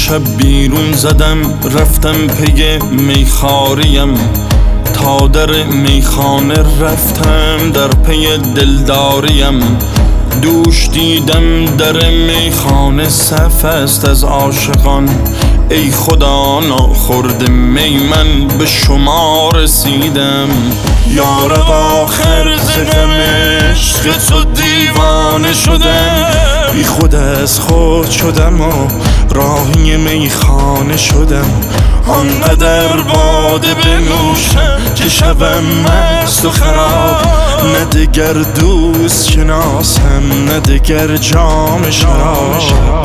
شب بیرون زدم رفتم پی میخاریم، تا در میخانه رفتم در پی دلداریم. دوش دیدم در میخانه صف است از عاشقان، ای خدا ناخورده می من به شما رسیدم. یارب آخر ز غم عشق تو دیوانه شدم، بی خود از خود شدم و راهی میخانه شدم. آنقدر باده بنوشم که شوم مست و خراب، نه دگر دوست شناسم نه دگر جام شراب.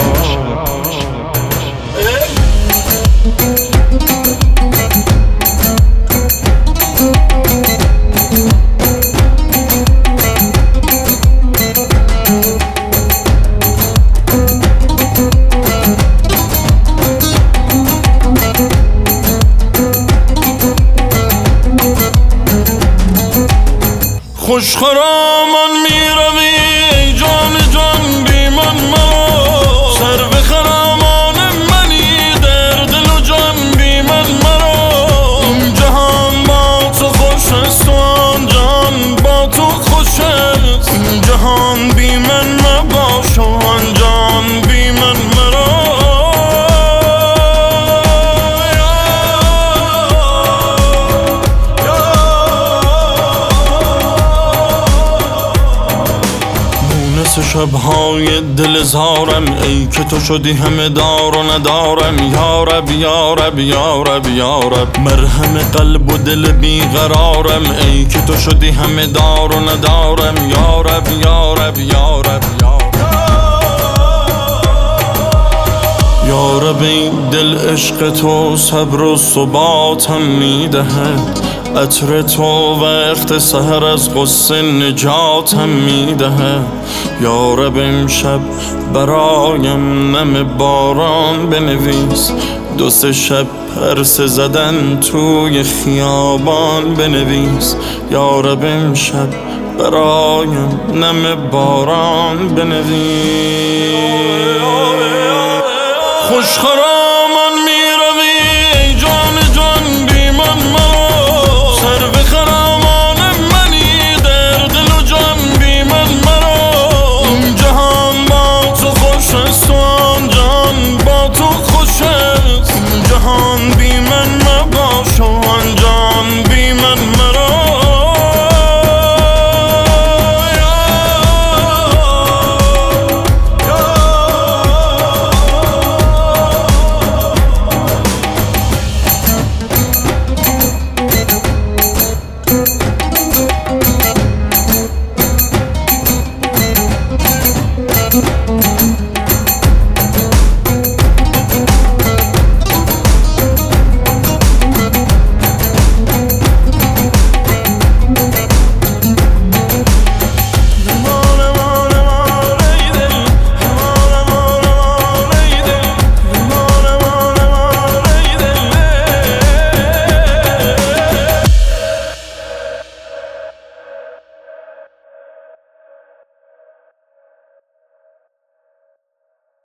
خوش خرامان می روی ای جان جان بی من مرا، سر به خرامان منی در دل و جان بی من مرا. این جهان با تو خوش است و آن جان با تو خوش است، این جهان بی من مباش و آن جان بی من مرا. شبهای دل زارم ای که تو شدی همه دار و ندارم. یارب یارب یارب یارب مرهم قلب و دل بیقرارم، ای که تو شدی همه دار و ندارم. یارب یارب یارب یارب یارب این دل عشق تو صبر و ثباتم میدهد، عطر تو وقت سحر از غصه نجاتم میدهد. یارب امشب برایم نم باران بنویس، دو سه شب پرسه زدن توی خیابان بنویس. یارب امشب برایم نم باران بنویس. خوش خرامان